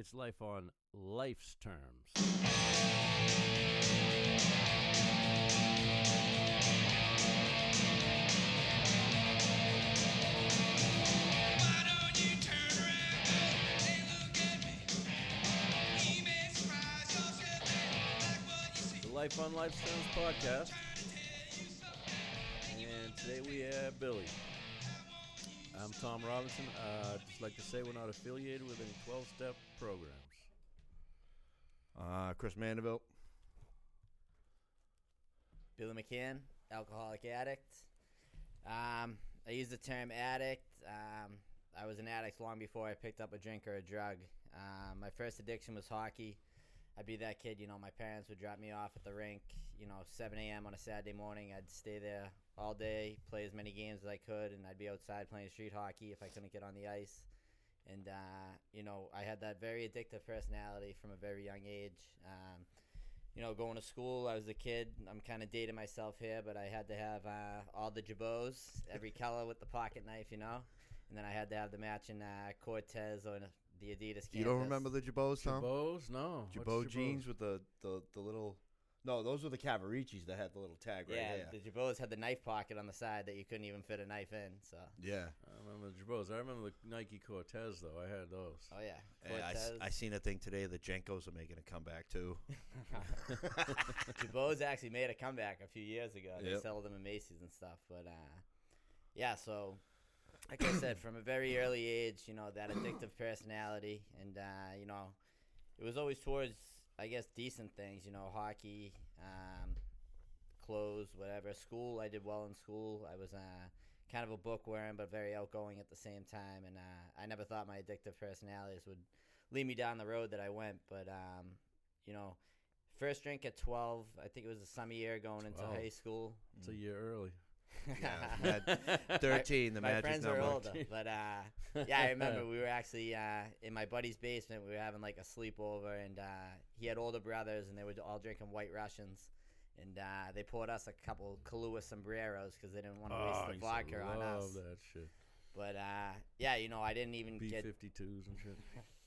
It's life on life's terms. The Life on Life's Terms podcast. And today we have Billy. I'm Tom Robinson. Just like to say we're not affiliated with any 12-step programs. Chris Mandeville. Billy McCann, alcoholic addict. I use the term addict. I was an addict long before I picked up a drink or a drug. My first addiction was hockey. I'd be that kid, my parents would drop me off at the rink, 7 a.m. on a Saturday morning. I'd stay there all day, play as many games as I could, and I'd be outside playing street hockey if I couldn't get on the ice. And, I had that very addictive personality from a very young age. Going to school, I was a kid. I'm kind of dating myself here, but I had to have all the Jabots, every color with the pocket knife, And then I had to have the matching Cortez or the Adidas canvas. You don't remember the Jabots, Tom? Jabots? No. Jabot jeans with the little... No, those were the Cavaricis that had the little tag right there. Yeah, the Jabots had the knife pocket on the side that you couldn't even fit a knife in. So yeah. I remember the Jabots. I remember the Nike Cortez, though. I had those. Oh, yeah. Cortez. I seen a thing today. The Jenkos are making a comeback, too. Jabots actually made a comeback a few years ago. They Yep. sold them in Macy's and stuff. But, so... Like I said, from a very early age, that addictive personality. And, it was always towards, I guess, decent things, hockey, clothes, whatever. School, I did well in school. I was kind of a bookworm, but very outgoing at the same time. And I never thought my addictive personalities would lead me down the road that I went. But, first drink at 12, I think it was the summer year going into high school. It's a year early. Yeah, 13, the my magic friends number. were older, but I remember we were actually in my buddy's basement. We were having like a sleepover, and he had older brothers, and they were all drinking White Russians, and they poured us a couple Kahlua sombreros because they didn't want to waste the vodka on us. Love that shit. But I didn't even get B-52s and shit.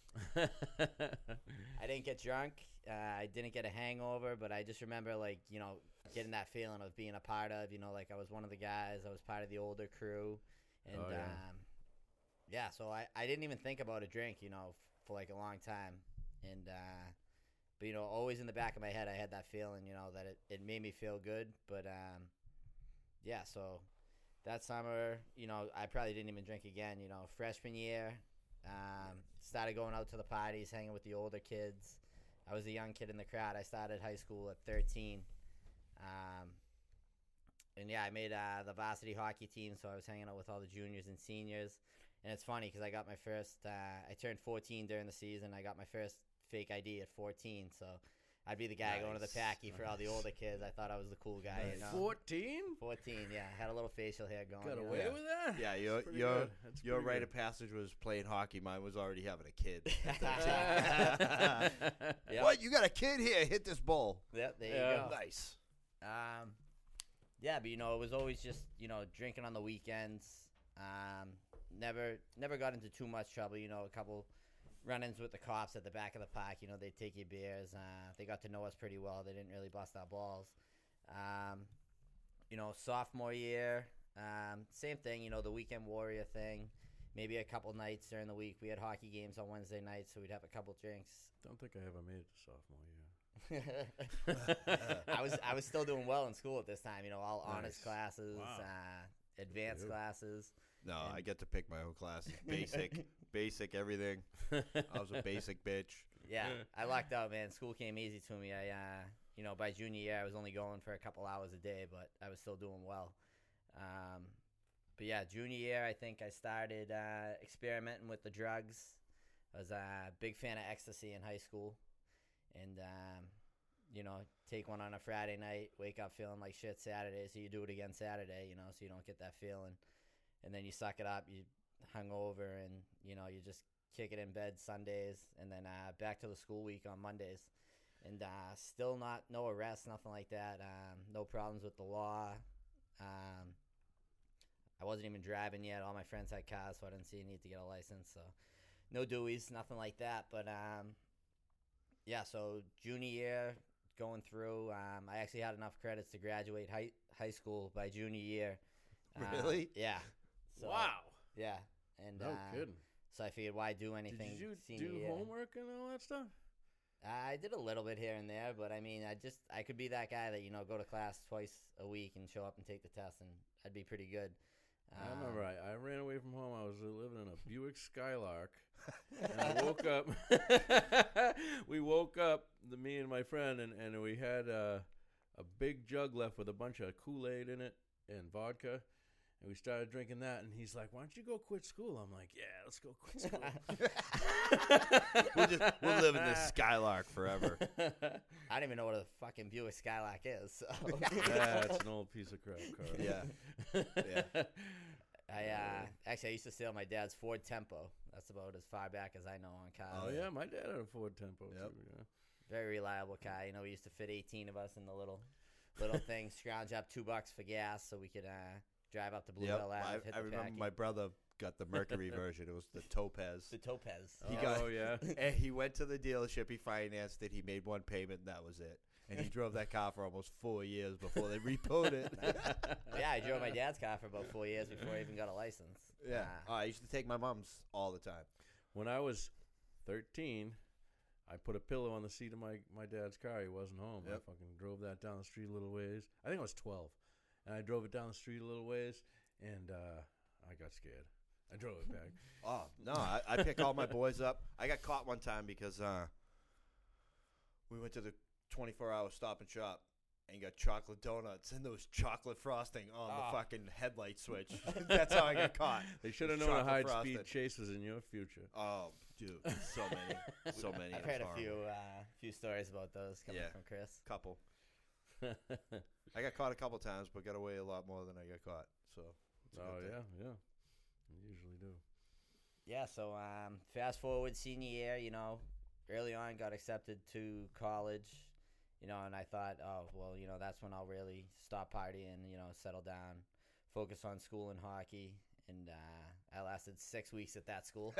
I didn't get drunk. I didn't get a hangover, but I just remember, getting that feeling of being a part of, I was one of the guys. I was part of the older crew. And, so I didn't even think about a drink, for, a long time. And, but, always in the back of my head, I had that feeling, that it made me feel good. But, so that summer, I probably didn't even drink again, freshman year. Started going out to the parties, hanging with the older kids. I was a young kid in the crowd. I started high school at 13. I made the varsity hockey team, so I was hanging out with all the juniors and seniors. And it's funny because I got my first, I turned 14 during the season. I got my first fake ID at 14, so I'd be the guy going to the packy for all the older kids. I thought I was the cool guy, 14? 14, yeah. Had a little facial hair going. Got away with that? Yeah, your rite of passage was playing hockey. Mine was already having a kid. Yep. What? You got a kid here? Hit this ball. Yep, there you go. Nice. But it was always just drinking on the weekends. Never got into too much trouble. A couple run-ins with the cops at the back of the park. They'd take your beers. They got to know us pretty well. They didn't really bust our balls. Sophomore year, same thing. The weekend warrior thing. Maybe a couple nights during the week. We had hockey games on Wednesday nights, so we'd have a couple drinks. Don't think I ever made it to sophomore year. I was still doing well in school at this time. All honors Nice. classes, Wow. Advanced classes. No, I get to pick my own classes. Basic, everything. I was a basic bitch. Yeah, I lucked out, man. School came easy to me. I, by junior year, I was only going for a couple hours a day, but I was still doing well. But yeah, junior year, I think I started experimenting with the drugs. I was a big fan of ecstasy in high school. And, take one on a Friday night, wake up feeling like shit Saturday, so you do it again Saturday, so you don't get that feeling. And then you suck it up, you hungover, and, you just kick it in bed Sundays, and then back to the school week on Mondays. And still no arrests, nothing like that, no problems with the law. I wasn't even driving yet. All my friends had cars, so I didn't see a need to get a license, so no Deweys, nothing like that. But yeah, so junior year going through, I actually had enough credits to graduate high school by junior year. Really? Yeah. So, Wow. Yeah, and No kidding. so I figured, why do anything? Did you senior do year? homework and all that stuff? I did a little bit here and there, but I mean, I could be that guy that go to class twice a week and show up and take the test, and I'd be pretty good. I remember I ran away from home. I was living in a Buick Skylark, and I woke up. We woke up, me and my friend, and we had a big jug left with a bunch of Kool-Aid in it and vodka. And we started drinking that, and he's like, "Why don't you go quit school?" I'm like, "Yeah, let's go quit school." We'll live in this Skylark forever. I don't even know what a fucking Buick Skylark is. So. Yeah, it's an old piece of crap car. Yeah. I used to steal my dad's Ford Tempo. That's about as far back as I know on cars. Oh yeah, my dad had a Ford Tempo Yep. too. Yeah. Very reliable car. We used to fit 18 of us in the little thing, scrounge up $2 for gas so we could drive up to Bluebell Ave. I remember my brother got the Mercury version. It was the Topaz. The Topaz. Yeah. And he went to the dealership. He financed it. He made one payment, and that was it. And he drove that car for almost 4 years before they repoed it. Yeah, I drove my dad's car for about 4 years before I even got a license. Yeah. I used to take my mom's all the time. When I was 13, I put a pillow on the seat of my dad's car. He wasn't home. Yep. I fucking drove that down the street a little ways. I think I was 12. And I drove it down the street a little ways, and I got scared. I drove it back. Oh, no. I pick all my boys up. I got caught one time because we went to the 24-hour Stop and Shop and got chocolate donuts, and there was chocolate frosting on the fucking headlight switch. That's how I got caught. They should have known a high-speed chase was in your future. Oh, dude, so many. I've heard a few stories about those coming from Chris. Couple. I got caught a couple times, but got away a lot more than I got caught. So. It's a good thing. Yeah. You usually do. Yeah. So fast forward senior year, early on got accepted to college, and I thought, oh well, that's when I'll really stop partying, settle down, focus on school and hockey. And I lasted 6 weeks at that school.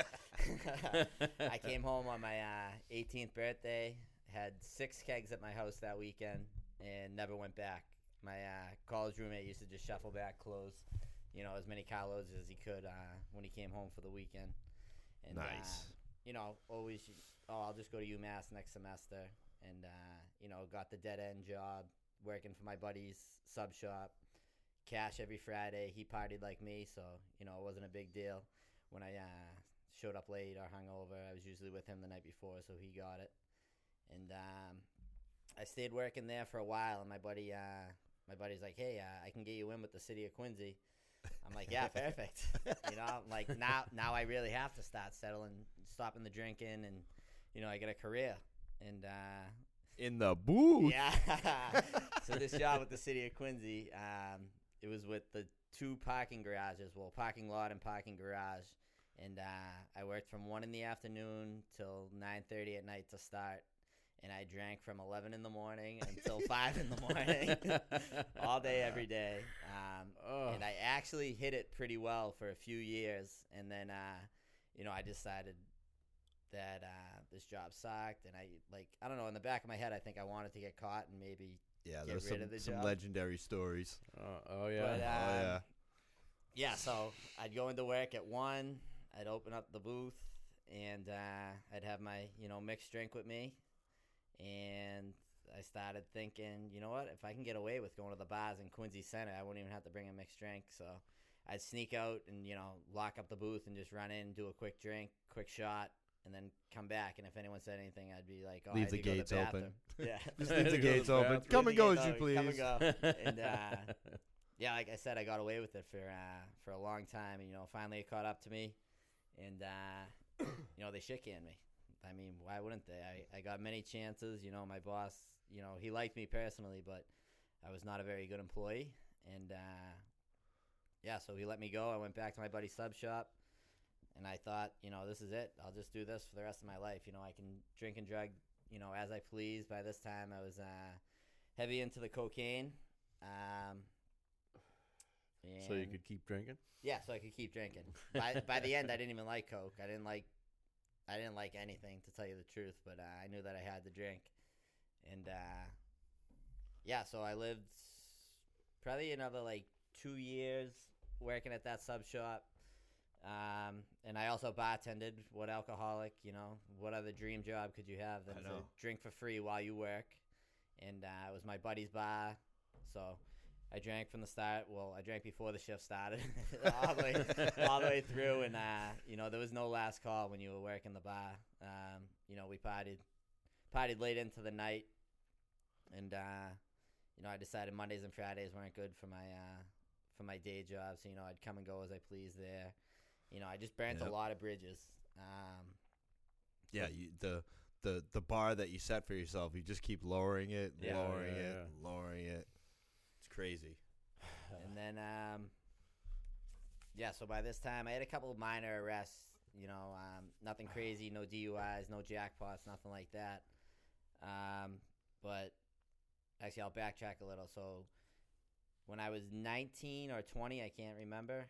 I came home on my 18th birthday, had 6 kegs at my house that weekend, and never went back. My college roommate used to just shuffle back clothes, as many carloads as he could when he came home for the weekend. And, nice. Always, I'll just go to UMass next semester. And, got the dead-end job working for my buddy's sub shop. Cash every Friday. He partied like me, so, it wasn't a big deal. When I showed up late or hungover, I was usually with him the night before, so he got it. And I stayed working there for a while, and my buddy's like, hey, I can get you in with the city of Quincy. I'm like, yeah, perfect. I'm like, now I really have to start stopping the drinking, and, I get a career. And in the booth. Yeah. So this job with the city of Quincy, it was with the 2 parking garages, parking lot and parking garage. And I worked from 1 in the afternoon till 9:30 at night to start. And I drank from 11 in the morning until 5 in the morning, all day, every day. And I actually hit it pretty well for a few years. And then, I decided that this job sucked. And I don't know, in the back of my head, I think I wanted to get caught and maybe get rid of the some job. legendary stories. Oh yeah. But, yeah, so I'd go into work at 1. I'd open up the booth, and I'd have my, mixed drink with me. And I started thinking, you know what? If I can get away with going to the bars in Quincy Center, I wouldn't even have to bring a mixed drink. So I'd sneak out and, lock up the booth and just run in, do a quick drink, quick shot, and then come back. And if anyone said anything, I'd be like, oh, Leave I had the to go to gates the open. bathroom. Yeah. Just leave the Go to gates the open. bathroom. Come and go as you Come please. and go. And, yeah, like I said, I got away with it for a long time. And, finally it caught up to me. And, they shit canned me. I mean, why wouldn't they? I got many chances. My boss, he liked me personally, but I was not a very good employee. And, yeah, so he let me go. I went back to my buddy's sub shop, and I thought, this is it. I'll just do this for the rest of my life. I can drink and drug, as I please. By this time, I was heavy into the cocaine. So you could keep drinking? Yeah, so I could keep drinking. By the end, I didn't even like Coke. I didn't like I didn't like anything, to tell you the truth, but I knew that I had to drink. And yeah, so I lived probably another like 2 years working at that sub shop. And I also bartended. What alcoholic, what other dream job could you have than to drink for free while you work? And it was my buddy's bar, so I drank from the start. Well, I drank before the shift started, all the way through. And there was no last call when you were working the bar. We partied late into the night, and I decided Mondays and Fridays weren't good for my day job. So I'd come and go as I pleased there. I just burnt a lot of bridges. The bar that you set for yourself, you just keep lowering it. It's crazy. And then, so by this time, I had a couple of minor arrests. Nothing crazy, no DUIs, no jackpots, nothing like that. But actually, I'll backtrack a little. So when I was 19 or 20, I can't remember,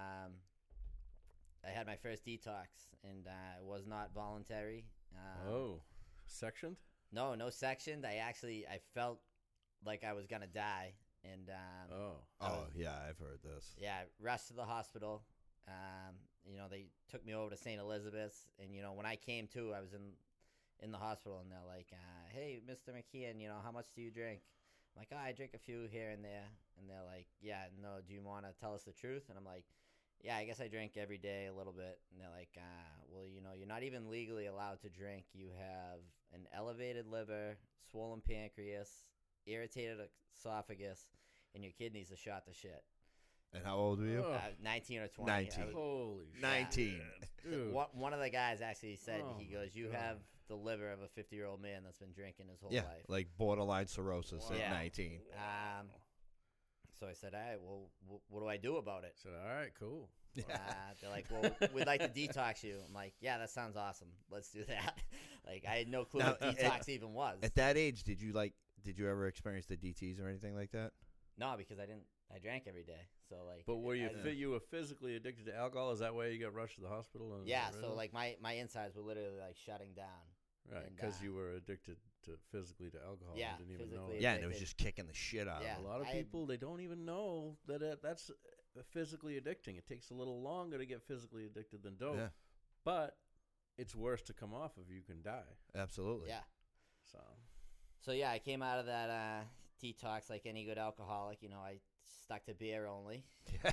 I had my first detox, and it was not voluntary. Sectioned? No sectioned. I felt like I was gonna die, and yeah, I've heard this. Yeah, rushed to the hospital. They took me over to St. Elizabeth's, and when I came to, I was in the hospital, and they're like, "Hey, Mr. McKeon, how much do you drink?" I'm like, "I drink a few here and there," and they're like, "Yeah, no, do you want to tell us the truth?" And I'm like, "Yeah, I guess I drink every day a little bit." And they're like, well, you're not even legally allowed to drink. You have an elevated liver, swollen pancreas, irritated esophagus, and your kidneys are shot to shit. And how old were you? 19 or 20. 19. Holy shit. 19. Dude. One of the guys actually said, he goes, "You God. have the liver of a 50-year-old man that's been drinking his whole Yeah, life." like borderline cirrhosis Yeah. at 19. So I said, "All right, well, what do I do about it?" So, all right, cool. They're like, "Well, we'd like to detox you." I'm like, "Yeah, that sounds awesome. Let's do that." Like, I had no clue what detox even was. At that age, did you ever experience the DTs or anything like that? No, because I didn't. I drank every day. So like. But were you were physically addicted to alcohol? Is that why you got rushed to the hospital? Yeah. So like my insides were literally like shutting down. Right, because you were addicted physically to alcohol. Yeah, and didn't even know. physically Yeah, and it was just kicking the shit out Yeah. of A them. lot of people, they don't even know that that's physically addicting. It takes a little longer to get physically addicted than dope. Yeah. But it's worse to come off of. You can die. Absolutely. Yeah. So yeah, I came out of that detox like any good alcoholic. I stuck to beer only.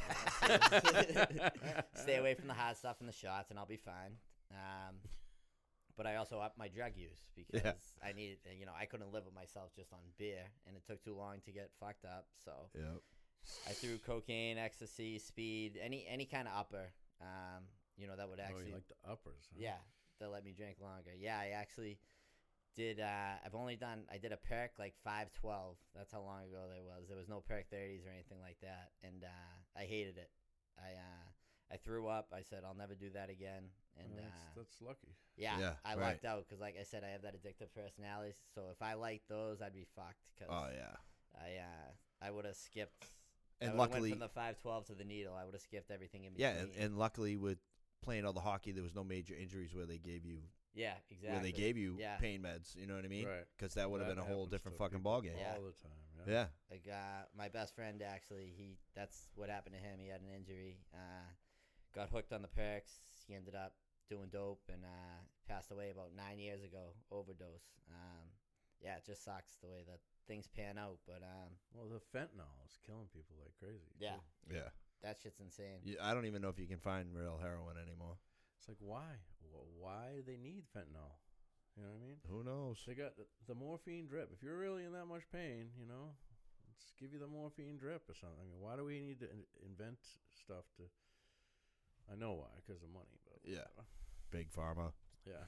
Stay away from the hot stuff and the shots, and I'll be fine. But I also upped my drug use because I needed, I couldn't live with myself just on beer, and it took too long to get fucked up. So I threw cocaine, ecstasy, speed, any kind of upper, that would actually. Oh, you like the uppers? Huh? Yeah, that let me drink longer. Yeah, I actually did. I did a perk like 512. That's how long ago there was. There was no perk 30s or anything like that, and I hated it. I threw up. I said I'll never do that again. And that's lucky. Yeah, I lucked out because, like I said, I have that addictive personality. So if I liked those, I'd be fucked. Cause I would have skipped. And I luckily, went from the 512 to the needle. I would have skipped everything in between. Yeah, and luckily with playing all the hockey, there was no major injuries where they gave you. Yeah, exactly. Where they gave you pain meds, you know what I mean? Right. Because that would have been a whole different fucking ballgame. All the time. Yeah. Like my best friend actually, that's what happened to him. He had an injury, got hooked on the perks. He ended up doing dope and passed away about 9 years ago, overdose. Yeah, it just sucks the way that things pan out. But well, the fentanyl is killing people like crazy. Yeah. too. Yeah. That shit's insane. I don't even know if you can find real heroin anymore. It's like, why? Why do they need fentanyl? You know what I mean? Who knows? They got the morphine drip. If you're really in that much pain, let's give you the morphine drip or something. Why do we need to invent stuff to? I know why, because of money. But yeah, big pharma. Yeah.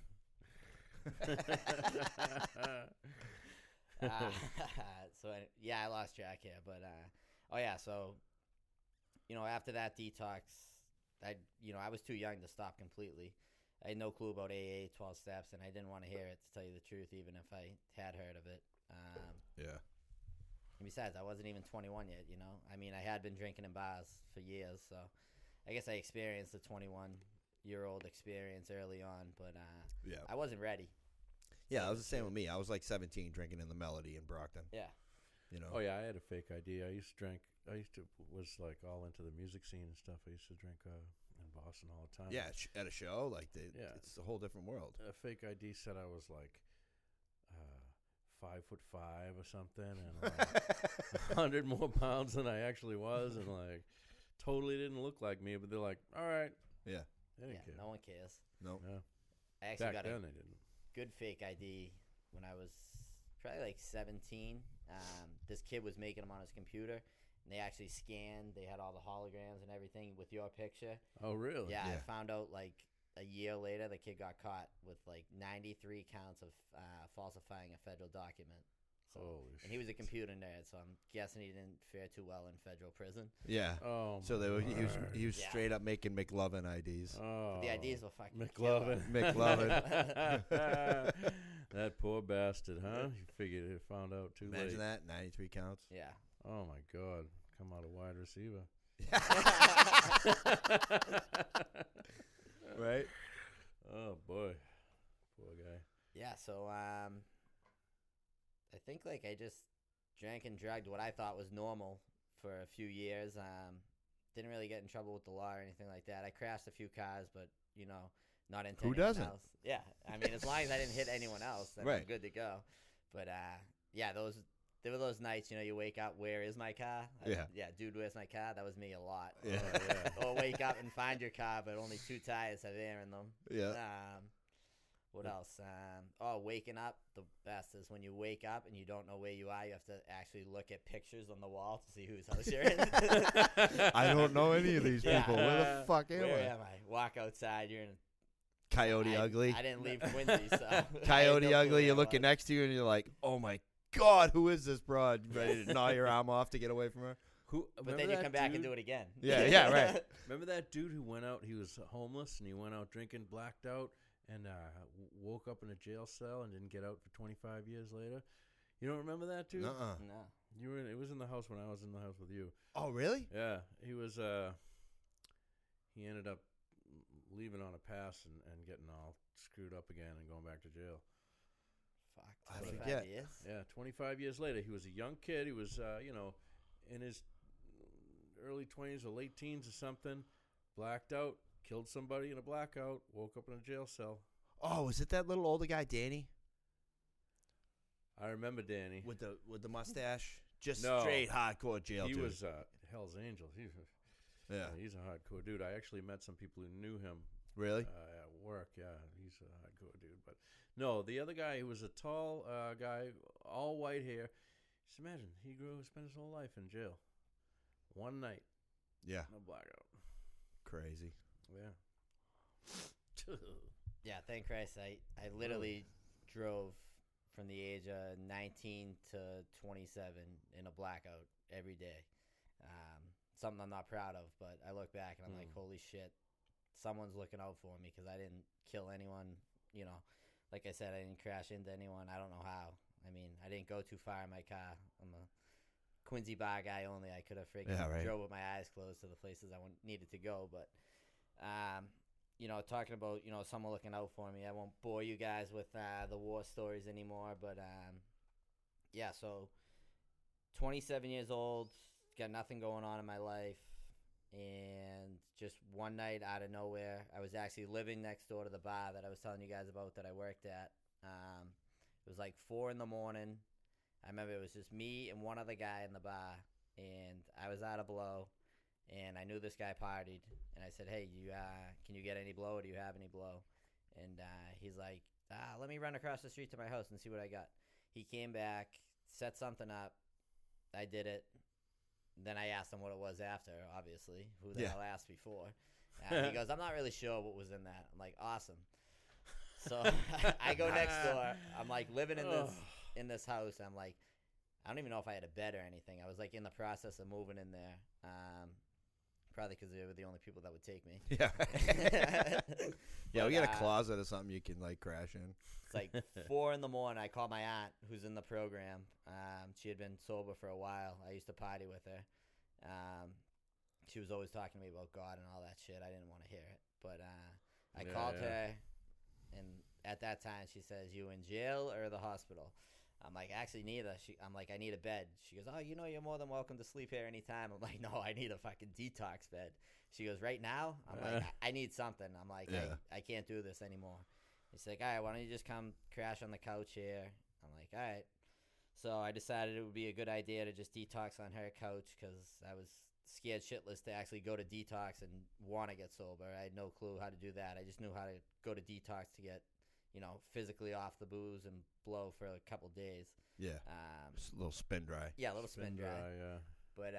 I lost track here, but so after that detox, I was too young to stop completely. I had no clue about AA, 12 steps, and I didn't want to hear it, to tell you the truth, even if I had heard of it. And besides, I wasn't even 21 yet, I mean, I had been drinking in bars for years, so I guess I experienced the 21 year-old experience early on, but Yeah. I wasn't ready. Yeah, it was the same with me. I was like 17 drinking in the Melody in Brockton. Yeah. You know. Oh yeah, I had a fake ID. I used to was like all into the music scene and stuff. I used to drink in Boston all the time. Yeah, at a show, like Yeah. it's a whole different world. A fake ID said I was like 5'5" or something, and like 100 more pounds than I actually was, and like totally didn't look like me. But they're like, all right, Yeah. they didn't care. No one cares. No. No. I actually Back got then a they didn't. good fake ID when I was probably like 17. This kid was making them on his computer, and they actually scanned. They had all the holograms and everything with your picture. Oh really? Yeah, Yeah. I found out like a year later the kid got caught with like 93 counts of falsifying a federal document. So, Holy and he was a shit. computer nerd, so I'm guessing he didn't fare too well in federal prison. Yeah. Oh. So he was Yeah. straight up making McLovin IDs. Oh. The IDs were fucking McLovin. McLovin. That poor bastard, huh? You figured it found out too Imagine late. that, 93 counts. Yeah. Oh my God! Come out a wide receiver. Right? Oh boy, poor guy. Yeah, so I think like I just drank and drugged what I thought was normal for a few years. Didn't really get in trouble with the law or anything like that. I crashed a few cars, but you know, not into Who anyone doesn't? else. Yeah, I mean, as long as I didn't hit anyone else, then I'm Right. good to go. But yeah, there were those nights, you know, you wake up, where is my car? Yeah. Dude, where's my car? That was me a lot. Yeah. Oh, yeah. Or wake up and find your car, but only 2 tires have air in them. Yeah. What else? Waking up. The best is when you wake up and you don't know where you are. You have to actually look at pictures on the wall to see whose house you're in. I don't know any of these Yeah. people. Where the fuck am Where I? am I? Walk outside. You're in. Coyote Ugly. I didn't leave Quincy, so. I had Coyote no clue Ugly, where you're I looking was. next to you and you're like, oh my God, who is this broad? You ready to gnaw your arm off to get away from her? Who? But then you come back and do it again. Yeah, right. Remember that dude who went out? He was homeless and he went out drinking, blacked out, and woke up in a jail cell and didn't get out for 25 years later. You don't remember that dude? Uh-uh. No. You were. It was in the house when I was in the house with you. Oh, really? Yeah, he was. He ended up leaving on a pass and getting all screwed up again and going back to jail. Fuck. I 25 forget. years? Yeah, 25 years later, he was a young kid. He was, in his early 20s or late teens or something. Blacked out, killed somebody in a blackout, woke up in a jail cell. Oh, is it that little older guy, Danny, I remember Danny. with the mustache? Just No. straight hardcore jail He dude. was Hell's Angels. Yeah. He's a hardcore dude. I actually met some people who knew him Really? at work. Yeah, he's a hardcore dude. But no, the other guy, he was a tall guy, all white hair. Just imagine, spent his whole life in jail. One night, Yeah. no blackout. Crazy. Yeah. Yeah, thank Christ. I literally drove from the age of 19 to 27 in a blackout every day. Something I'm not proud of, but I look back and I'm like, holy shit, someone's looking out for me because I didn't kill anyone. You know, like I said, I didn't crash into anyone. I don't know how. I mean, I didn't go too far in my car. I'm a Quincy bar guy only. I could have freaking drove with my eyes closed to the places I needed to go, but talking about, someone looking out for me, I won't bore you guys with the war stories anymore, but so 27 years old, got nothing going on in my life, and just one night out of nowhere, I was actually living next door to the bar that I was telling you guys about that I worked at. It was like 4 a.m. I remember it was just me and one other guy in the bar, and I was out of blow. And I knew this guy partied, and I said, "Hey, can you get any blow? Or do you have any blow?" And he's like, "Let me run across the street to my house and see what I got." He came back, set something up. I did it. Then I asked him what it was after. Obviously, who the hell asked before? He goes, "I'm not really sure what was in that." I'm like, "Awesome." So I go next door. I'm like living in this house. I'm like, I don't even know if I had a bed or anything. I was like in the process of moving in there. Probably because they were the only people that would take me. Yeah. Yeah, But, we got a closet or something you can like crash in. It's like 4 a.m. I called my aunt who's in the program. She had been sober for a while. I used to party with her. She was always talking to me about God and all that shit. I didn't want to hear it. But I Yeah, called yeah. her, and at that time she says, "You in jail or the hospital?" I'm like, "Actually, neither." I'm like, "I need a bed." She goes, "Oh, you're more than welcome to sleep here anytime." I'm like, "No, I need a fucking detox bed." She goes, "Right now?" I'm like, I need something. I'm like, Yeah. I can't do this anymore. She's like, "All right, why don't you just come crash on the couch here?" I'm like, "All right." So I decided it would be a good idea to just detox on her couch because I was scared shitless to actually go to detox and want to get sober. I had no clue how to do that. I just knew how to go to detox to get, physically off the booze and blow for a couple days. Yeah. Just a little spin dry. Yeah, a little spin dry. Yeah. But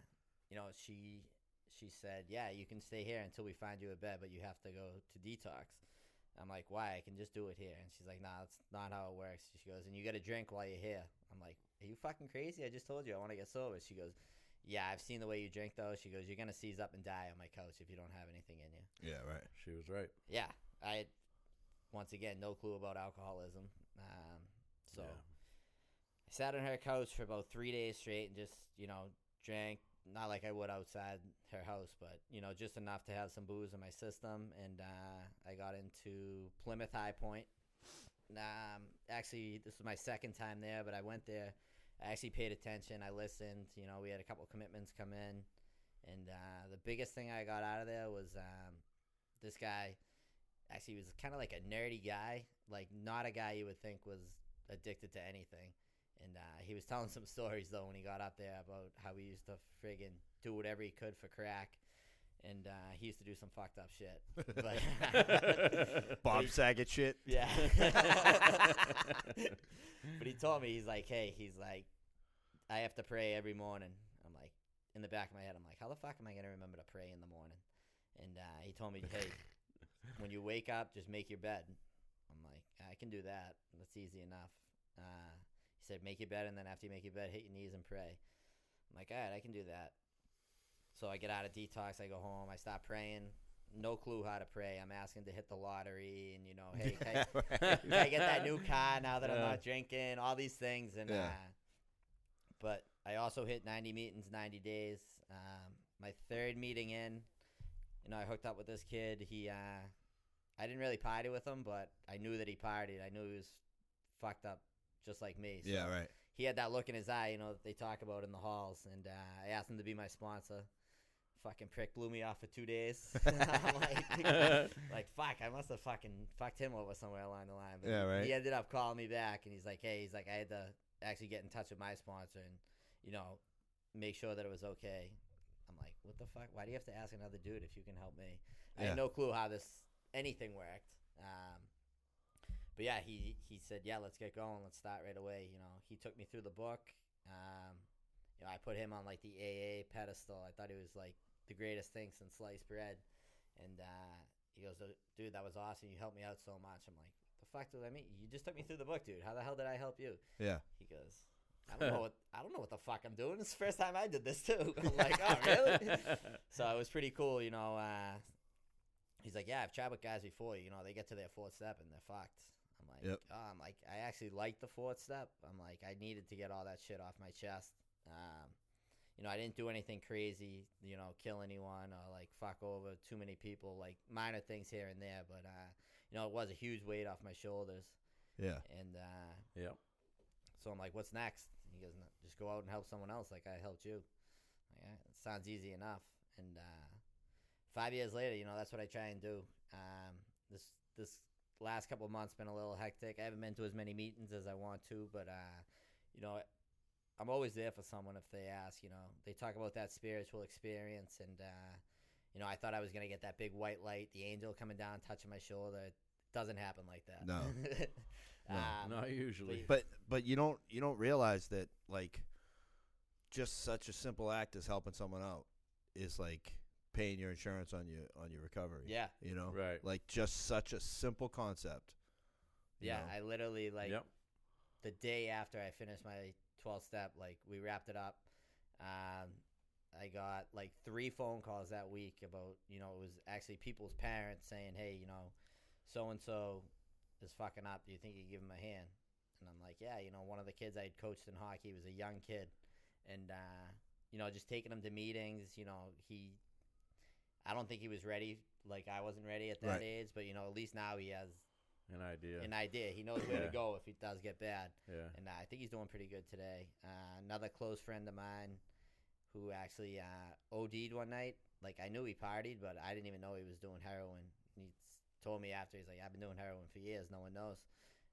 she said, "Yeah, you can stay here until we find you a bed, but you have to go to detox." I'm like, "Why? I can just do it here." And she's like, "Nah, that's not how it works." She goes, "And you got to drink while you're here." I'm like, "Are you fucking crazy? I just told you I want to get sober." She goes, "Yeah, I've seen the way you drink, though." She goes, "You're going to seize up and die on my couch if you don't have anything in you." Yeah, right. She was right. Yeah, I had, once again, no clue about alcoholism. So Yeah. I sat on her couch for about 3 days straight and just, drank, not like I would outside her house, but, just enough to have some booze in my system. And I got into Plymouth High Point. Actually, this was my second time there, but I went there. I actually paid attention. I listened. We had a couple commitments come in. And the biggest thing I got out of there was this guy. Actually, he was kind of like a nerdy guy, like not a guy you would think was addicted to anything. And he was telling some stories, though, when he got up there about how he used to friggin' do whatever he could for crack. And he used to do some fucked up shit. But Bob Saget shit. yeah. But he told me, he's like, I have to pray every morning. I'm like, in the back of my head, I'm like, how the fuck am I going to remember to pray in the morning? And he told me, hey, when you wake up, just make your bed. I'm like, I can do that. That's easy enough. He said, make your bed, and then after you make your bed, hit your knees and pray. I'm like, all right, I can do that. So I get out of detox, I go home, I start praying. No clue how to pray. I'm asking to hit the lottery and, hey, can I get that new car now that I'm not drinking? All these things. And but I also hit 90 meetings, 90 days. My third meeting in, I hooked up with this kid. I didn't really party with him, but I knew that he partied. I knew he was fucked up just like me. So Yeah, right. he had that look in his eye, that they talk about in the halls. And I asked him to be my sponsor. Fucking prick blew me off for 2 days. I'm like, fuck, I must have fucking fucked him over somewhere along the line. But yeah, right. He ended up calling me back, and he's like, I had to actually get in touch with my sponsor and, make sure that it was okay. I'm like, what the fuck? Why do you have to ask another dude if you can help me? I had no clue how anything worked. But yeah, he said, yeah, let's get going. Let's start right away. He took me through the book. I put him on like the AA pedestal. I thought he was like the greatest thing since sliced bread. And he goes, dude, that was awesome. You helped me out so much. I'm like, the fuck did I mean? You just took me through the book, dude. How the hell did I help you? Yeah. He goes, I don't know what the fuck I'm doing. It's the first time I did this too. I'm like, oh really? So it was pretty cool, He's like, yeah, I've tried with guys before. They get to their fourth step and they're fucked. I'm like, I actually liked the fourth step. I'm like, I needed to get all that shit off my chest. I didn't do anything crazy, kill anyone or like fuck over too many people, like minor things here and there. But, it was a huge weight off my shoulders. Yeah. And, Yep. So I'm like, what's next? He goes, no, just go out and help someone else like I helped you. Yeah, it sounds easy enough. And 5 years later, that's what I try and do. This last couple of months been a little hectic. I haven't been to as many meetings as I want to, but I'm always there for someone if they ask. They talk about that spiritual experience, and I thought I was gonna get that big white light, the angel coming down, touching my shoulder. It doesn't happen like that. No. Not usually. But you don't realize that, like, just such a simple act as helping someone out is like paying your insurance on your recovery. Yeah. Right. Like just such a simple concept. Yeah, know? I literally Yep. the day after I finished my 12 step, like we wrapped it up. I got like 3 phone calls that week about, it was actually people's parents saying, hey, so-and-so is fucking up. Do you think you give him a hand? And I'm like, yeah, one of the kids I had coached in hockey was a young kid. And, just taking him to meetings, I don't think he was ready like I wasn't ready at that Right. age, but at least now he has An idea. an idea. He knows where Yeah. to go if it does get bad. Yeah. And I think he's doing pretty good today. Another close friend of mine who actually OD'd one night. Like, I knew he partied, but I didn't even know he was doing heroin. He told me after, he's like, I've been doing heroin for years. No one knows.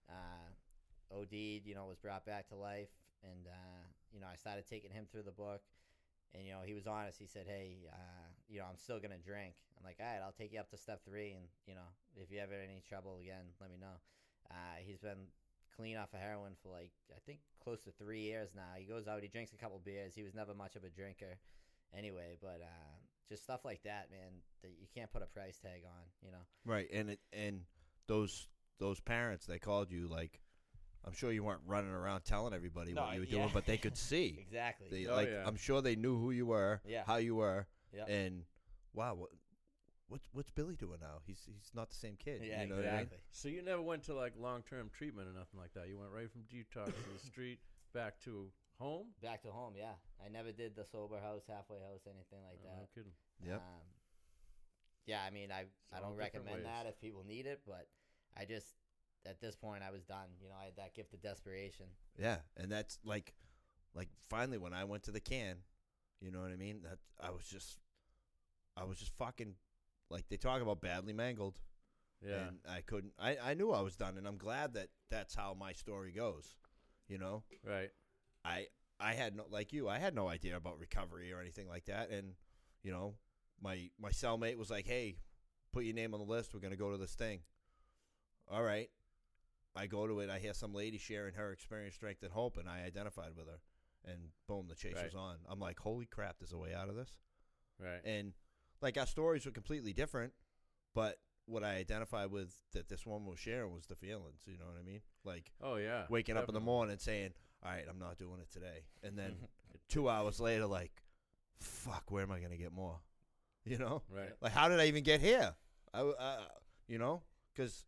OD'd, was brought back to life. And, I started taking him through the book. And, he was honest. He said, hey, I'm still going to drink. I'm like, all right, I'll take you up to step 3. And, if you ever any trouble again, let me know. He's been clean off of heroin for, like, I think close to 3 years now. He goes out, he drinks a couple beers. He was never much of a drinker anyway. But just stuff like that, man, that you can't put a price tag on, Right, and those parents, they called you, like, I'm sure you weren't running around telling everybody No, what you were yeah. doing, but they could see. Exactly. They, Oh, yeah. I'm sure they knew who you were, Yeah. how you were, Yep. and wow, what's Billy doing now? He's not the same kid. Yeah, you know what I mean? exactly. So you never went to like long-term treatment or nothing like that. You went right from detox to the street back to home. Back to home, yeah. I never did the sober house, halfway house, anything like Oh, that. no kidding. Yep. Yeah, I mean, I all don't different recommend ways. that if people need it, but I just, at this point, I was done. I had that gift of desperation. Yeah, and that's like finally when I went to the can, you know what I mean? That I was just fucking, like, they talk about badly mangled. Yeah. And I couldn't. I knew I was done, and I'm glad that that's how my story goes. Right. I had no, like you, I had no idea about recovery or anything like that, and my cellmate was like, "Hey, put your name on the list. We're gonna go to this thing." All right, I go to it. I hear some lady sharing her experience, strength, and hope, and I identified with her, and boom, the chase was on. I'm like, "Holy crap, there's a way out of this." Right. And like, our stories were completely different, but what I identified with that this woman was sharing was the feelings. You know what I mean? Like, Oh yeah. waking up in the Definitely. morning and saying, "All right, I'm not doing it today," and then 2 hours later, like, "Fuck, where am I gonna get more?" Right. Like, how did I even get here? Because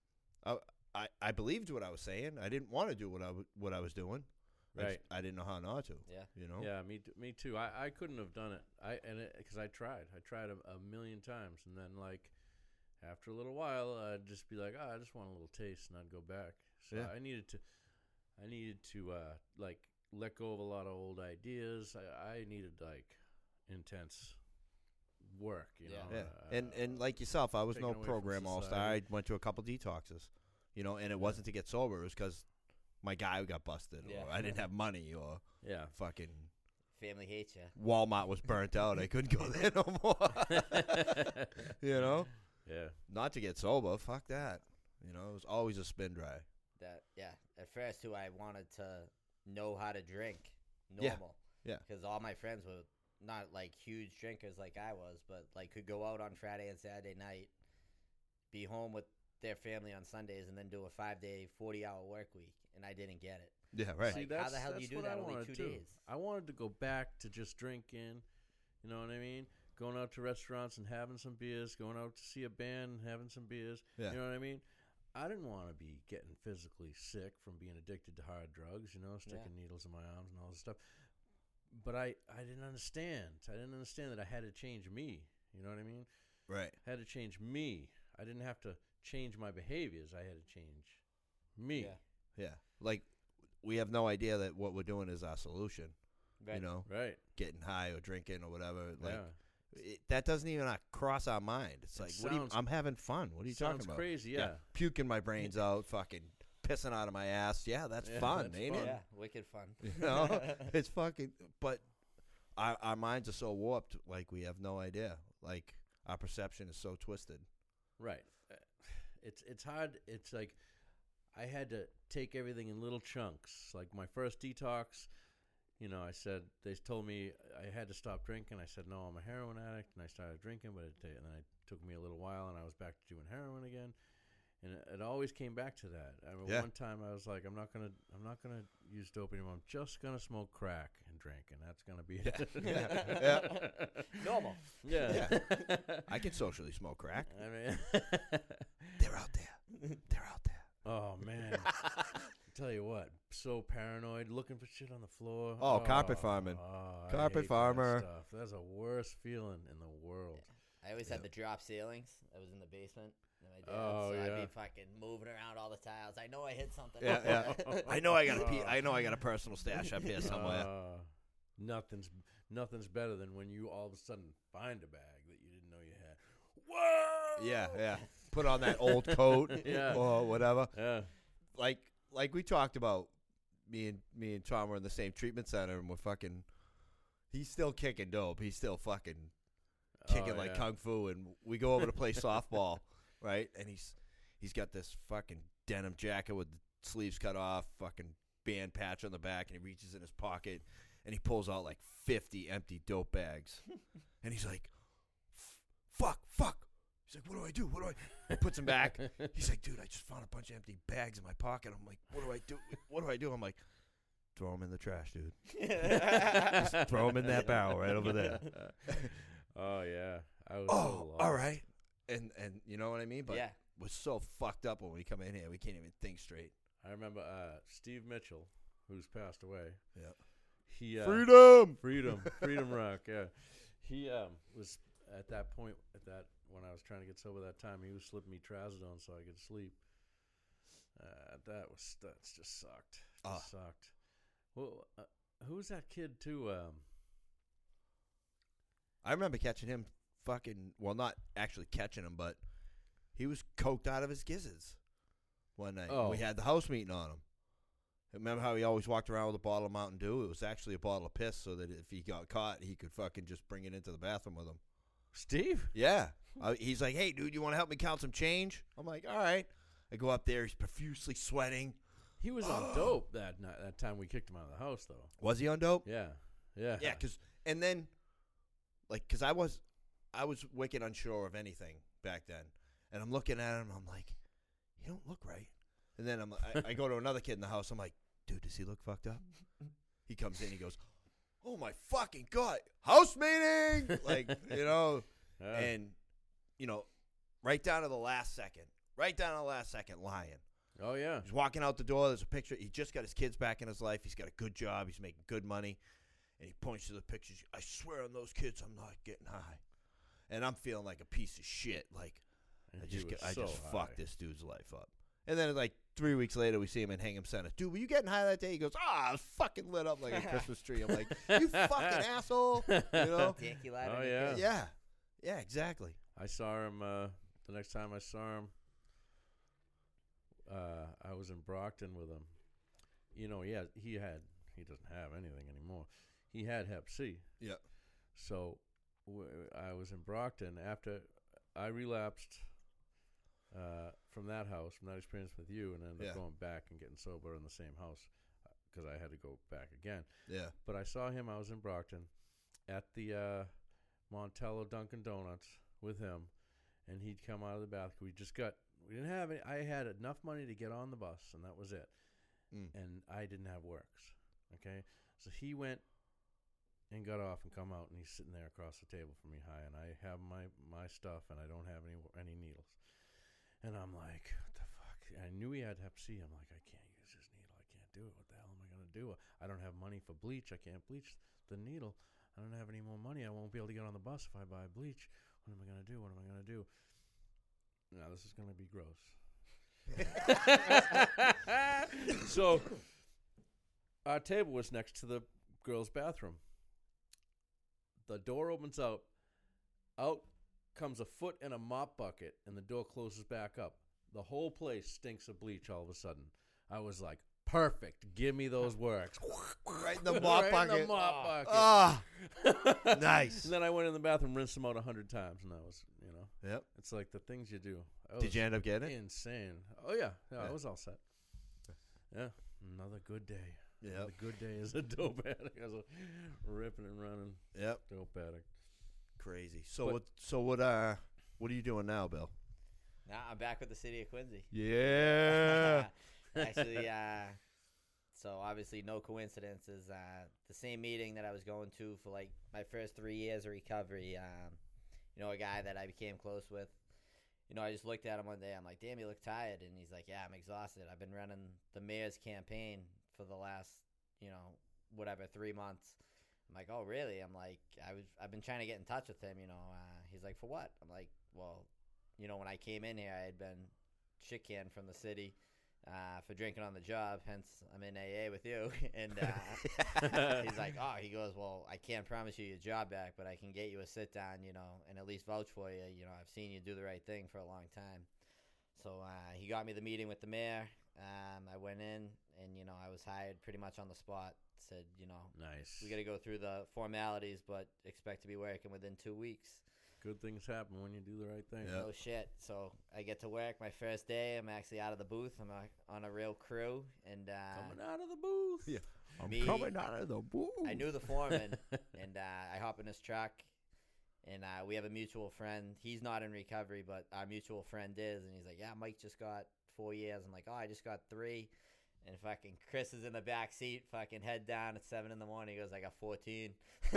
I believed what I was saying. I didn't want to do what I was doing. Right. I didn't know how not to. Yeah. Yeah, me too. I couldn't have done it. Because I tried. I tried a million times, and then like after a little while, I'd just be like, I just want a little taste, and I'd go back. So Yeah. I needed to like let go of a lot of old ideas. I needed like intense work. You Yeah. know. Yeah, and like yourself, I was taken no away from program all-star. I society. went to a couple detoxes, and it wasn't to get sober. It was because my guy got busted, Yeah. or I didn't have money, or Yeah. fucking Family hates you. Walmart was burnt out. I couldn't go there no more. Yeah. Not to get sober. Fuck that. It was always a spin dry. At first too, I wanted to know how to drink Yeah. normal. Yeah. Because all my friends were not like huge drinkers like I was, but like could go out on Friday and Saturday night, be home with their family on Sundays, and then do a 5-day, 40-hour work week, and I didn't get it. Yeah, right. Like, how the hell do you do what that I only wanted 2 too. days? I wanted to go back to just drinking. You know what I mean? Going out to restaurants and having some beers. Going out to see a band and having some beers. Yeah. You know what I mean? I didn't want to be getting physically sick from being addicted to hard drugs. Sticking needles in my arms and all this stuff. But I didn't understand. I didn't understand that I had to change me. You know what I mean? Right. I had to change me. I didn't have to change my behaviors. I had to change me. Yeah. Yeah. Like, we have no idea that what we're doing is our solution. Right. Right. Getting high or drinking or whatever. Like, Yeah. that doesn't even cross our mind. It's It like, sounds- I'm having fun. What are you talking Sounds about? crazy, yeah. Puking my brains out, fucking pissing out of my ass. Yeah, that's Yeah, fun, that's ain't fun. it? Yeah, wicked fun. It's fucking. But our minds are so warped. Like, we have no idea. Like, our perception is so twisted. Right. It's hard. It's like I had to take everything in little chunks. Like my first detox, I said, they told me I had to stop drinking. I said, no, I'm a heroin addict. And I started drinking, but and then it took me a little while, and I was back to doing heroin again. And it always came back to that. I mean, Yeah. one time I was like, I'm not gonna use dope anymore. I'm just gonna smoke crack and drink, and that's gonna be it. Normal. Yeah. I can socially smoke crack. I mean, They're out there. They're out there. oh man. Tell you what, so paranoid, looking for shit on the floor. Oh, carpet farming. I Carpet hate farmer. That stuff. That's the worst feeling in the world. I always had the drop ceilings. I was in the basement. And my dad, Oh, so I'd yeah. be fucking moving around all the tiles. I know I hit something. Yeah, yeah. I know I got a personal stash up here somewhere. Nothing's better than when you all of a sudden find a bag that you didn't know you had. Whoa! Yeah, yeah. Put on that old coat Yeah. or whatever. Yeah. Like we talked about, me and Tom were in the same treatment center, and we're fucking. He's still kicking dope. He's still fucking kicking Oh, like yeah. kung fu, and we go over to play softball, right? And he's got this fucking denim jacket with the sleeves cut off, fucking band patch on the back, and he reaches in his pocket and he pulls out like 50 empty dope bags, and he's like, "Fuck." He's like, "What do I do? What do I?" He puts them back. He's like, "Dude, I just found a bunch of empty bags in my pocket." I'm like, "What do I do? What do I do?" I'm like, "Throw them in the trash, dude. Just throw them in that barrel right over there." Oh yeah. I was. Oh, all right. And you know what I mean? But Yeah. we're so fucked up when we come in here. We can't even think straight. I remember Steve Mitchell, who's passed away. Yeah. He Freedom Rock. Yeah, he was at that point when I was trying to get sober that time. He was slipping me trazodone so I could sleep. That's just sucked. Sucked. Well, who was that kid too? I remember catching him not actually catching him, but he was coked out of his gizzards one night. Oh. We had the house meeting on him. Remember how he always walked around with a bottle of Mountain Dew? It was actually a bottle of piss, so that if he got caught, he could fucking just bring it into the bathroom with him. Steve? Yeah. He's like, "Hey, dude, you want to help me count some change?" I'm like, "All right." I go up there. He's profusely sweating. He was on dope that night. That time we kicked him out of the house, though. Was he on dope? Yeah. Yeah. Yeah, because I was wicked unsure of anything back then, and I'm looking at him. I'm like, "You don't look right." And then I go to another kid in the house. I'm like, "Dude, does he look fucked up?" He comes in. He goes, "Oh my fucking god, house meeting!" Like, Yeah. and right down to the last second, lying. Oh yeah. He's walking out the door. There's a picture. He just got his kids back in his life. He's got a good job. He's making good money. And he points to the pictures. "I swear on those kids, I'm not getting high." And I'm feeling like a piece of shit. Like, And I he just was so high. fucked this dude's life up. And then like 3 weeks later, we see him in Hingham Center. "Dude, were you getting high that day?" He goes, "I was fucking lit up like a Christmas tree." I'm like, "You fucking asshole." Yankee ladder. Oh, yeah. Yeah, exactly. I saw him the next time I saw him. I was in Brockton with him. He doesn't have anything anymore. He had Hep C. Yeah. So I was in Brockton after I relapsed from that experience with you, and ended up going back and getting sober in the same house because I had to go back again. Yeah. But I saw him. I was in Brockton at the Montello Dunkin' Donuts with him, and he'd come out of the bathroom. We didn't have any. I had enough money to get on the bus, and that was it. And I didn't have works. Okay, so he went and got off and come out, and he's sitting there across the table from me high, and I have my stuff, and I don't have any needles. And I'm like, what the fuck? I knew he had Hep C. I'm like, I can't use this needle. I can't do it. What the hell am I going to do? I don't have money for bleach. I can't bleach the needle. I don't have any more money. I won't be able to get on the bus if I buy bleach. What am I going to do? Now, this is going to be gross. So, our table was next to the girls' bathroom. The door opens out. Out comes a foot and a mop bucket, and the door closes back up. The whole place stinks of bleach all of a sudden. I was like, perfect. Give me those works. Right in the mop bucket. In the mop bucket. Ah, nice. And then I went in the bathroom, rinsed them out 100 times, and that was, Yep. it's like the things you do. Did you end up getting it? Insane. Oh, yeah. Yeah. I was all set. Yeah. Another good day. Yep. Another good day as a dope addict. As a ripping and running Yep. dope addict. Crazy. So what are you doing now, Bill? Now I'm back with the city of Quincy. Yeah. Actually, so obviously no coincidences. The same meeting that I was going to for like my first 3 years of recovery, a guy that I became close with, I just looked at him one day. I'm like, "Damn, you look tired." And he's like, "Yeah, I'm exhausted. I've been running the mayor's campaign for the last, 3 months. I'm like, oh, really? I'm like, I've been trying to get in touch with him, he's like, for what? I'm like, well, when I came in here, I had been shit canned from the city for drinking on the job. Hence, I'm in AA with you. And he's like, oh, he goes, well, I can't promise you your job back, but I can get you a sit down, and at least vouch for you. I've seen you do the right thing for a long time. So he got me the meeting with the mayor. I went in, and I was hired pretty much on the spot. Said, nice. We got to go through the formalities, but expect to be working within 2 weeks. Good things happen when you do the right thing. Yeah. No shit. So I get to work my first day. I'm actually out of the booth. I'm on a real crew, and coming out of the booth. Yeah. I'm Me- coming out of the booth. I knew the foreman, and I hop in his truck, and we have a mutual friend. He's not in recovery, but our mutual friend is, and he's like, yeah, Mike just got 4 years. I'm like, oh, I just got 3. And fucking Chris is in the back seat, fucking head down at 7 in the morning. He goes, I got 14.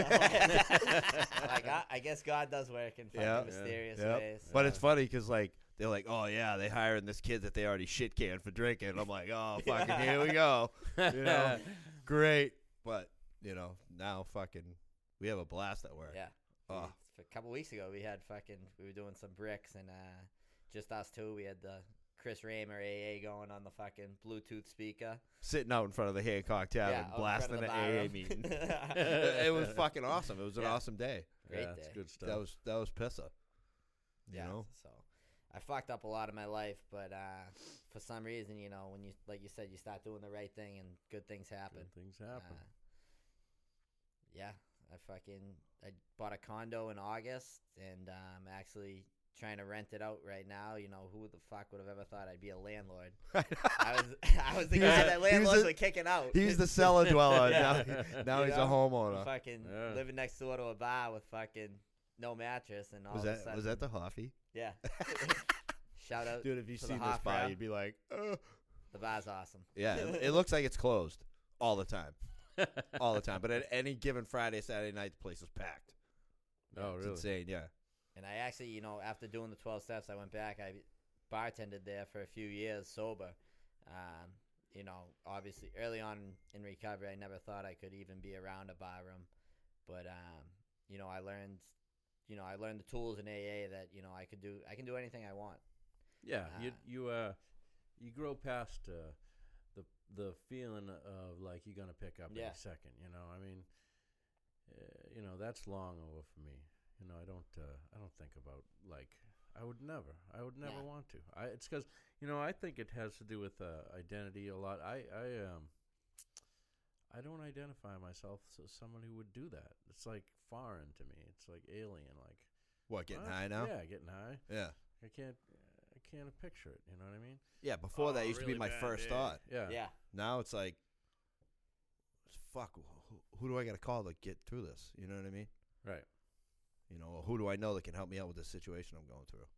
Like, I guess God does work in fucking mysterious ways. But it's funny because, like, they're like, oh, yeah, they hiring this kid that they already shit canned for drinking. I'm like, oh, fucking here we go. Great. But, now fucking we have a blast at work. Yeah. Oh. A couple weeks ago, we were doing some bricks, and just us two. We had the Chris Raymer AA going on the fucking Bluetooth speaker. Sitting out in front of the Hancock Tavern, blasting the AA meeting. It was fucking awesome. It was an awesome day. Great day. It's good stuff. That was pissa. You know? So I fucked up a lot of my life, but for some reason, when you, like you said, you start doing the right thing and good things happen. Good things happen. I bought a condo in August, and I'm actually trying to rent it out right now. Who the fuck would have ever thought I'd be a landlord? I was the guy that landlords were kicking out. He's the cellar dweller. Yeah. Now he's a homeowner. Fucking living next door to a bar with fucking no mattress, and all Was of a sudden, that the Hoffy? yeah. Shout out, Dude, if you to seen the this Hoff bar, Rab. you'd be like, The bar's awesome. yeah. It looks like it's closed all the time. All the time. But at any given Friday, Saturday night, the place is packed. Oh, It's really? insane, yeah. And I actually, after doing the 12 steps, I went back. I bartended there for a few years sober. Obviously early on in recovery, I never thought I could even be around a bar room. But, I learned the tools in AA that, I can do anything I want. Yeah, you grow past the feeling of like you're gonna pick up any second. That's long over for me. I don't think about like I would never want to. It's because I think it has to do with identity a lot. I don't identify myself as someone who would do that. It's like foreign to me. It's like alien. Like What, getting high now? Yeah, getting high. Yeah. I can't picture it. You know what I mean? Yeah, before that used to be my first thought. Yeah. Now it's like, fuck, who do I got to call to get through this? You know what I mean? Right. Who do I know that can help me out with this situation I'm going through?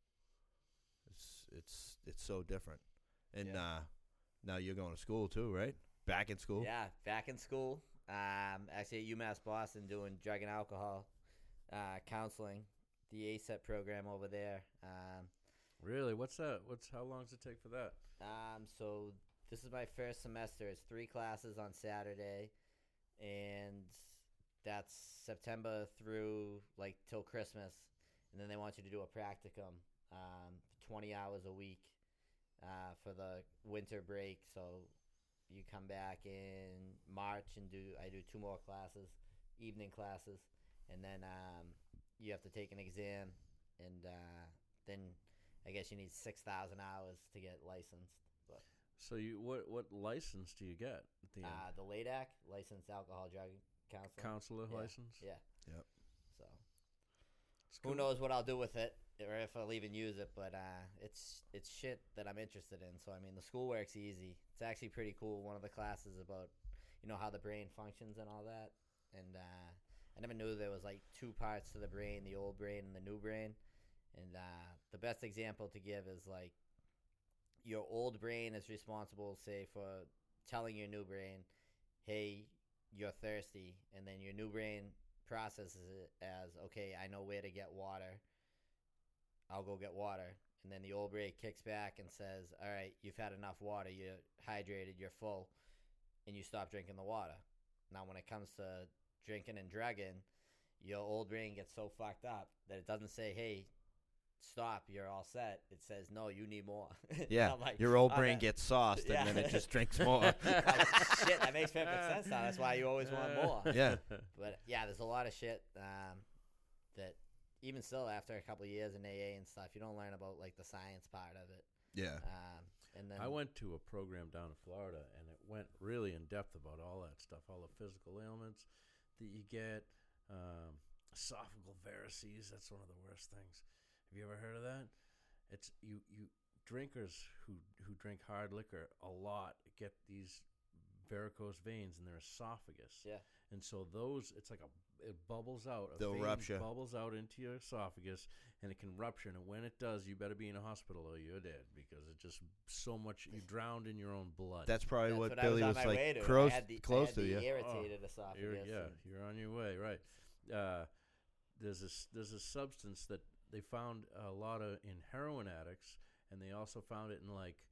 It's so different. And now you're going to school too, right? Back in school? Yeah, back in school. Actually at UMass Boston doing drug and alcohol counseling, the ACEP program over there. Really? What's that? How long does it take for that? So this is my first semester. It's 3 classes on Saturday, and that's September through like till Christmas, and then they want you to do a practicum, 20 hours a week, for the winter break. So you come back in March and I do 2 more classes, evening classes, and then you have to take an exam, and then I guess you need 6,000 hours to get licensed. But so what license do you get at the end? the LADAC, licensed alcohol drug counselor license? Yeah. Yep. So who knows what I'll do with it, or if I'll even use it, but it's shit that I'm interested in. So I mean, the schoolwork's easy. It's actually pretty cool. One of the classes about how the brain functions and all that, and I never knew there was like 2 parts to the brain, the old brain and the new brain. And the best example to give is like your old brain is responsible, say, for telling your new brain, hey, you're thirsty, and then your new brain processes it as, okay, I know where to get water, I'll go get water. And then the old brain kicks back and says, all right, you've had enough water, you're hydrated, you're full, and you stop drinking the water. Now when it comes to drinking and drugging, your old brain gets so fucked up that it doesn't say, "Hey, stop, you're all set." It says, "No, you need more." Yeah, I'm like, your old "Oh, brain that- gets sauced, Yeah. and then it just drinks more. Like, shit, that makes perfect sense now. That's why you always want more. Yeah. But yeah, there's a lot of shit that even still after a couple of years in AA and stuff, you don't learn about like the science part of it. Yeah. And then I went to a program down in Florida, and it went really in depth about all that stuff, all the physical ailments that you get. Esophageal varices, that's one of the worst things. Have you ever heard of that? It's you drinkers who drink hard liquor a lot get these varicose veins in their esophagus. Yeah. And so those, it's like it bubbles out. They'll vein rupture. Bubbles out into your esophagus, and it can rupture. And when it does, you better be in a hospital or you're dead, because it just so much, you drowned in your own blood. That's probably that's what I Billy on was my way like to. close, I had the, close I had to the you. irritated esophagus. You're on your way, right? There's a substance that they found a lot of in heroin addicts, and they also found it in like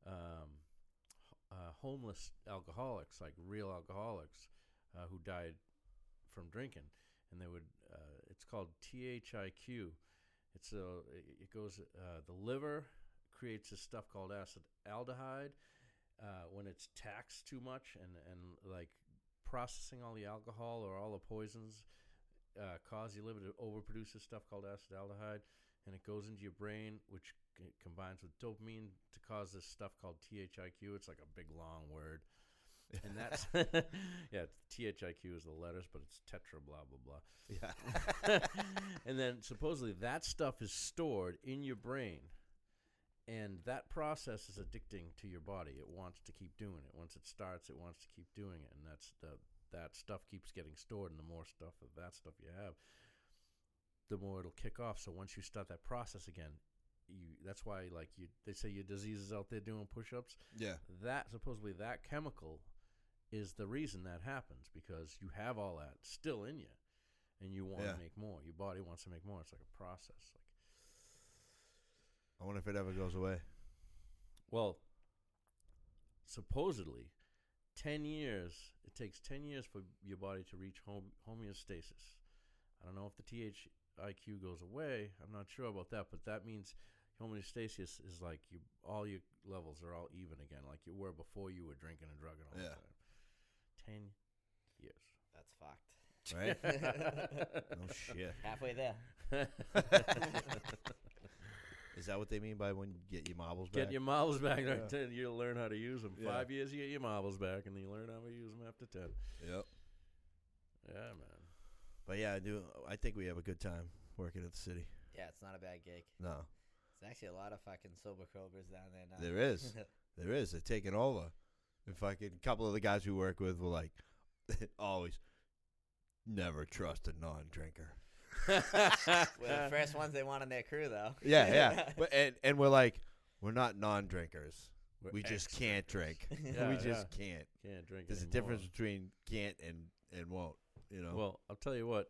homeless alcoholics, like real alcoholics who died from drinking, and they would. It's called THIQ. It goes. The liver creates this stuff called acetaldehyde when it's taxed too much, and like processing all the alcohol or all the poisons cause your liver to overproduce this stuff called acetaldehyde, and it goes into your brain, which combines with dopamine to cause this stuff called THIQ. It's like a big long word, and that's yeah. THIQ is the letters, but it's tetra blah blah blah. Yeah. And then supposedly that stuff is stored in your brain, and that process is addicting to your body. It wants to keep doing it. Once it starts, it wants to keep doing it, and that stuff keeps getting stored, and the more stuff of that stuff you have, the more it'll kick off. So once you start that process again, that's why they say your disease is out there doing push-ups. Yeah. That supposedly that chemical is the reason that happens, because you have all that still in you, and you want to make more. Your body wants to make more. It's like a process. I wonder if it ever goes away. Well, supposedly, 10 years. It takes 10 years for your body to reach homeostasis. I don't know if the THIQ goes away. I'm not sure about that, but that means homeostasis is like all your levels are all even again, like you were before you were drinking and drugging all the time. 10 years. That's fucked. Right? No shit. Halfway there. Is that what they mean by when you get your marbles back? Get your marbles back. Yeah. 10, you'll learn how to use them. Yeah. 5 years, you get your marbles back, and then you learn how to use them after 10. Yep. Yeah, man. But yeah, I think we have a good time working at the city. Yeah, it's not a bad gig. No. There's actually a lot of fucking sober cobras down there now. There is. There is. They're taking over. And fucking a couple of the guys we work with were like, always, never trust a non-drinker. We're the first ones they want on their crew, though. Yeah. But and we're like, we're not non-drinkers. We're We just can't drink. Yeah, We just can't. Can't drink There's a anymore. difference between can't and won't. You know. Well, I'll tell you what.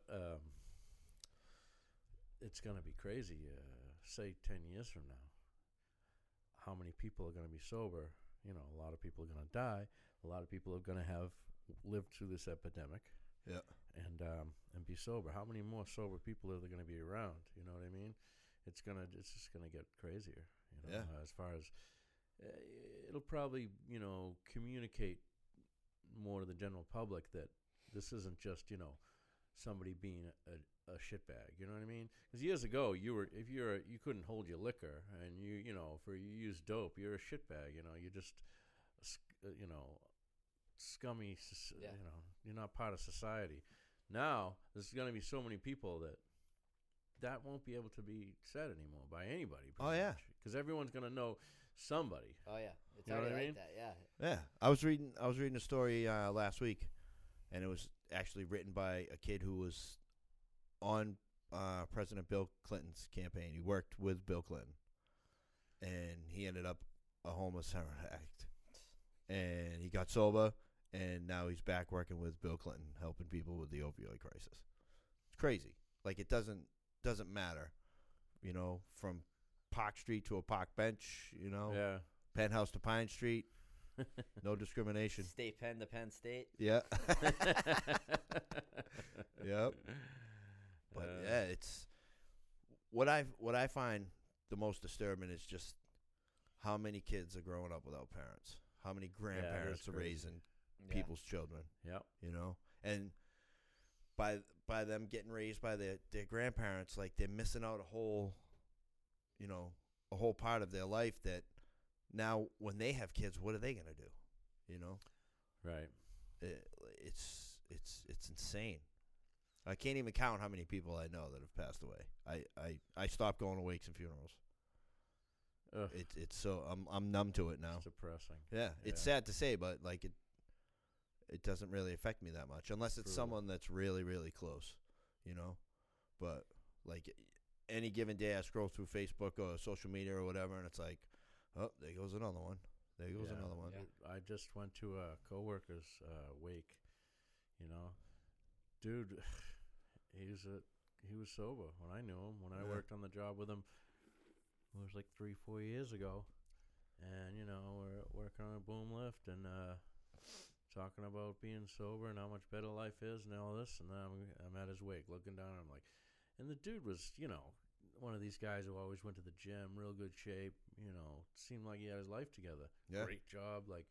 It's going to be crazy. Say 10 years from now, how many people are going to be sober? You know, a lot of people are going to die. A lot of people are going to have lived through this epidemic. Yeah. And be sober. How many more sober people are there going to be around? You know what I mean? It's just gonna get crazier. You know, Yeah. as far as it'll probably communicate more to the general public that this isn't just somebody being a shitbag. You know what I mean? Because years ago, you couldn't hold your liquor, and you use dope, you're a shitbag. You're just scummy. Yeah. You're not part of society. Now there's going to be so many people that won't be able to be said anymore by anybody. Oh, yeah. Because everyone's going to know somebody. Oh yeah, it's You know already what I like mean? that. Yeah. Yeah, I was reading a story last week, and it was actually written by a kid who was on President Bill Clinton's campaign. He worked with Bill Clinton, and he ended up a homeless heroin addict, and he got sober, and now he's back working with Bill Clinton, helping people with the opioid crisis. It's crazy. Like, it doesn't matter, from Park Street to a park bench, Yeah. Penthouse to Pine Street. No discrimination. State Penn to Penn State. Yeah. Yep. But yeah, it's what I find the most disturbing is just how many kids are growing up without parents. How many grandparents are raising people's children. Yep. You know? And by them getting raised by their grandparents, like they're missing out a whole part of their life that now when they have kids, what are they going to do? You know? Right. It's insane. I can't even count how many people I know that have passed away. I stopped going to wakes and funerals. Ugh. It's so I'm numb to it now. It's depressing. Yeah, it's sad to say, but like it doesn't really affect me that much unless it's someone that's really, really close, you know. But like any given day, I scroll through Facebook or social media or whatever, and it's like, oh, there goes another one. There goes another one. Yeah. I just went to a coworker's wake. You know, dude, he was sober when I knew him. When I worked on the job with him, it was like 3-4 years ago, and you know we're working on a boom lift and talking about being sober and how much better life is and all this. And then I'm at his wake, looking down. And I'm like, and the dude was, you know, one of these guys who always went to the gym, real good shape. You know, seemed like he had his life together. Yeah. Great job, like,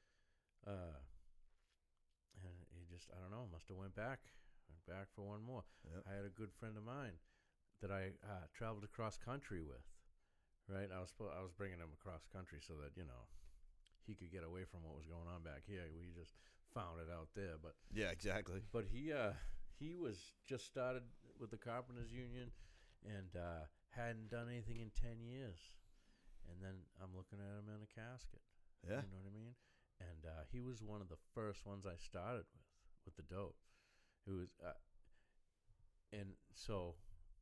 and he just, I don't know, must have went back for one more. Yep. I had a good friend of mine that I traveled across country with. Right, I was bringing him across country so that, you know, he could get away from what was going on back here. We just found it out there, but yeah, exactly. But he was just started with the Carpenters Union and hadn't done anything in 10 years, and then I'm looking at him in a casket. Yeah, you know what I mean. And he was one of the first ones I started with the dope. It was, and so.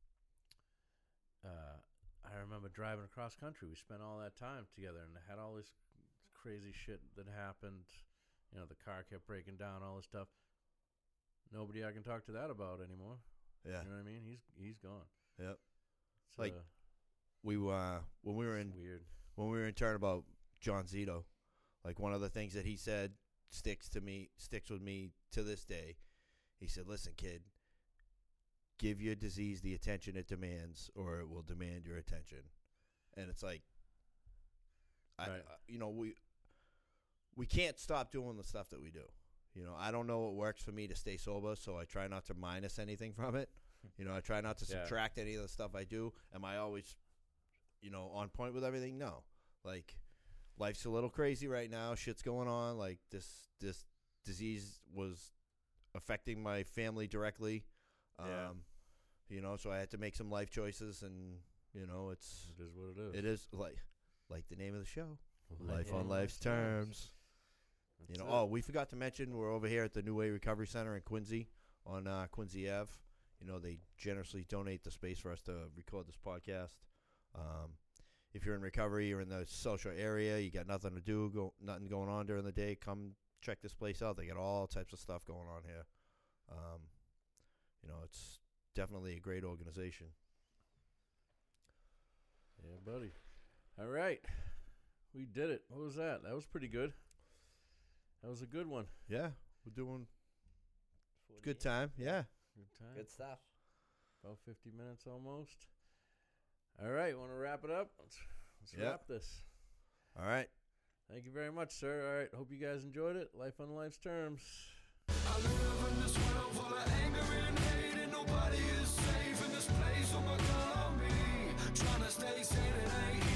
I remember driving across country. We spent all that time together and had all this crazy shit that happened. You know, the car kept breaking down, all this stuff. Nobody I can talk to that about anymore. Yeah. You know what I mean? He's gone. Yep. It's like when we were in weird. When we were in Turnabout, John Zito, like one of the things that he said sticks with me to this day. He said, "Listen, kid, give your disease the attention it demands, or it will demand your attention." And it's like, Right. we can't stop doing the stuff that we do. You know, I don't know what works for me to stay sober, so I try not to minus anything from it. You know, I try not to subtract any of the stuff I do. Am I always, on point with everything? No. Like, life's a little crazy right now. Shit's going on. Like, this disease was affecting my family directly. So I had to make some life choices, and it is what it is. It is like the name of the show, Life on Life's Terms. We forgot to mention we're over here at the New Way Recovery Center in Quincy on Quincy Ave. They generously donate the space for us to record this podcast. If you're in recovery or in the social area, you got nothing to do, nothing going on during the day, come check this place out. They got all types of stuff going on here. It's definitely a great organization. Yeah, buddy. All right. We did it. What was that? That was pretty good. That was a good one. Yeah, we're doing good time. Yeah. Good time. Good stuff. About 50 minutes almost. All right. Want to wrap it up? Let's wrap this. All right. Thank you very much, sir. All right. Hope you guys enjoyed it. Life on Life's Terms. I live in this world full of anger and hate, and nobody is safe in this place. Oh my God, on me, trying to stay sane, it ain't